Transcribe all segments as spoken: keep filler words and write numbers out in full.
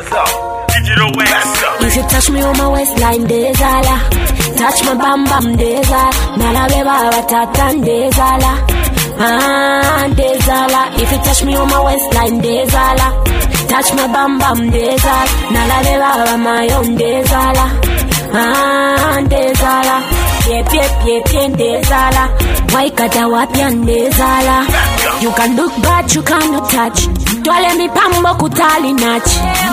Digital Wax. If you touch me on my waistline, desala. Touch my bam bam, desala. Nala beba watatan, desala. Ah, desala. If you touch me on my waistline, desala. Touch my bam bam, desala. Nala beba my own, desala. Ah, desala. Yep, yep, yep, yep, desala. Why kata wapian, desala. You can look but you cannot touch. Dwale mi pambo kutali nach.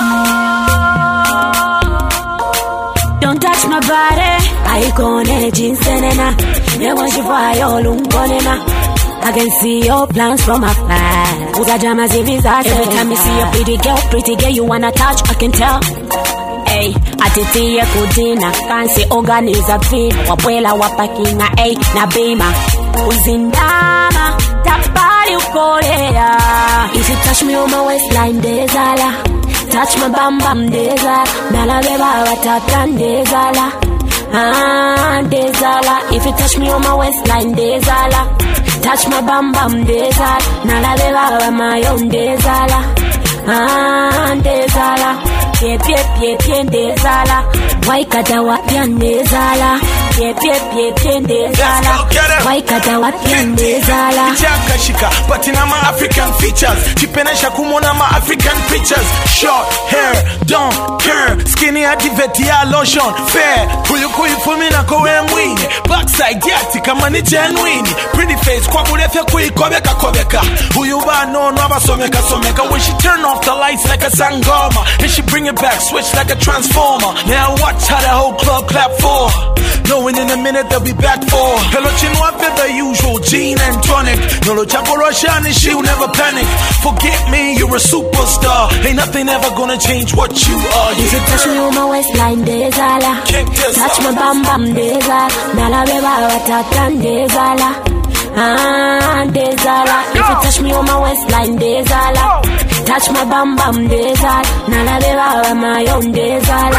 Don't touch my body. I gonna jinsenena. Ne wanshi fire lungonena. I can see your plans from afar. Uza jama ziviza. Every time you see a pretty girl, pretty girl you wanna touch, I can tell. Hey, atiti ya kudina. Fancy organiza fina. Wapwela wapakina, hey, na bima. Uzindama, tapari ukolea. If you touch me on my waistline, desala. Touch my bam bam, desala. Nala beba watatan, desala. Ah, desala. If you touch me on my waistline, desala. Touch my bam bam, desala. Nala beba my own, desala. Ah, desala. Yep, yep, yep, yep, desala. Why kata wapian, desala. Yep, yep, yep, yep, desala. Why kata wapian, desala. Chaka shika, but in my African features. Chipenesha kumona ma African pictures. Short hair, don't care. Skinny ativetia lotion. Fair, kuyu kuyu fulmina kowe mwini. Backside yati kama ni genuine. Pretty face, kwa murefe kuyi kobeka kobeka. Huyu ba no no abasomeka someka. When she turn off the lights like a sangoma, and she bring it back, switch like a transformer. Now watch how the whole club clap for. Knowing in a minute they'll be back for. Hello chinwa the usual gin and tonic. Nolo chapo Russian and she'll never panic. Forget me, you're a superstar. Ain't nothing ever gonna change what you are. If you touch me on my waistline, desala. Touch my bam bam, desala. Nala beba watatan, desala. Ah, desala. If you touch me on my waistline, desala. Touch my bam bam, desala. Nala beba my own, desala.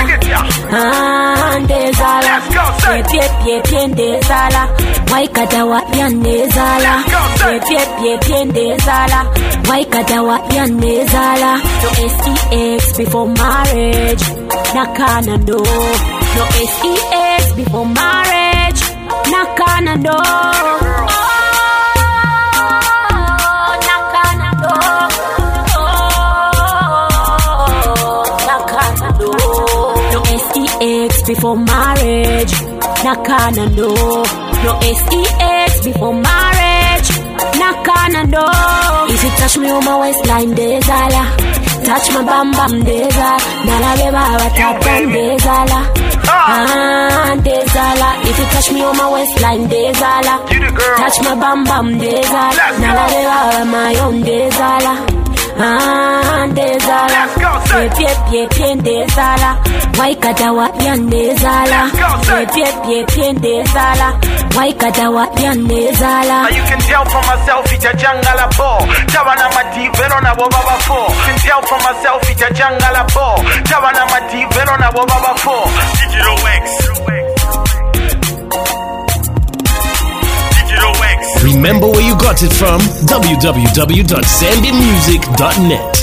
Ah, desala. Yep, yep, yep, yep, desala. Why kata wapian, desala. Yep, yep, yep, yep, desala. Why kata wapian, desala. No S E X before marriage. Nakana no. No S E X before marriage. Nakana no. Before marriage, nakana no. No S E X before marriage, nakana no. If you touch me on my waistline, desala. Touch my bam bam, desala. Nala beba watatan, desala. Ah, desala. If you touch me on my waistline, desala. Touch my bam bam, desala. Nala beba my own, desala. Ah, desala. Yep, yep, yep, yep, desala. Why kata wapian, desala. Yep, yep, yep, yep, desala. Why kata wapian, desala. You can tell from myself it's a jangala bo. Tawana mati vero na baba fo. You can tell from myself it's a jangala bo. Tawana mati vero na baba fo. Digital Wax. Digital Wax. Remember where you got it from? w w w dot sandy music dot net.